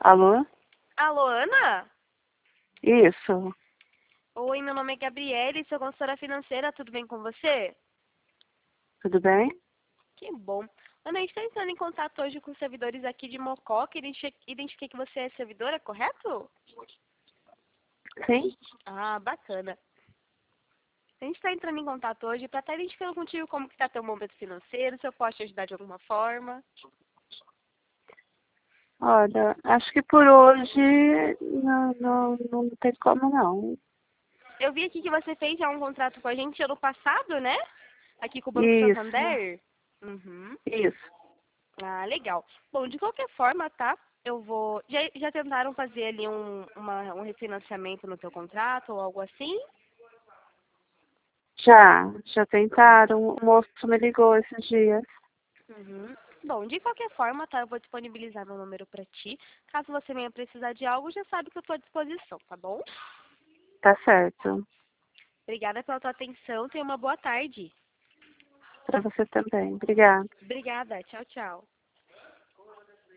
Alô? Alô, Ana? Isso. Oi, meu nome é Gabriele, sou consultora financeira, tudo bem com você? Tudo bem? Que bom. Ana, a gente está entrando em contato hoje com os servidores aqui de Mococa, identifiquei que você é servidora, correto? Sim? Ah, bacana. A gente está entrando em contato hoje para estar identificando contigo como que está teu momento financeiro, se eu posso te ajudar de alguma forma. Olha, acho que por hoje não tem como não. Eu vi aqui que você fez já um contrato com a gente ano passado, né? Aqui com o Banco Isso, Santander. Uhum. isso. Ah, legal. Bom, de qualquer forma, tá? Eu vou. Já tentaram fazer ali um refinanciamento no teu contrato ou algo assim? Já tentaram. O moço me ligou esses dias. Uhum. Bom, de qualquer forma, tá? Eu vou disponibilizar meu número pra ti. Caso você venha precisar de algo, já sabe que eu tô à disposição, tá bom? Tá certo. Obrigada pela tua atenção. Tenha uma boa tarde. Para você também. Obrigada. Obrigada. Tchau, tchau.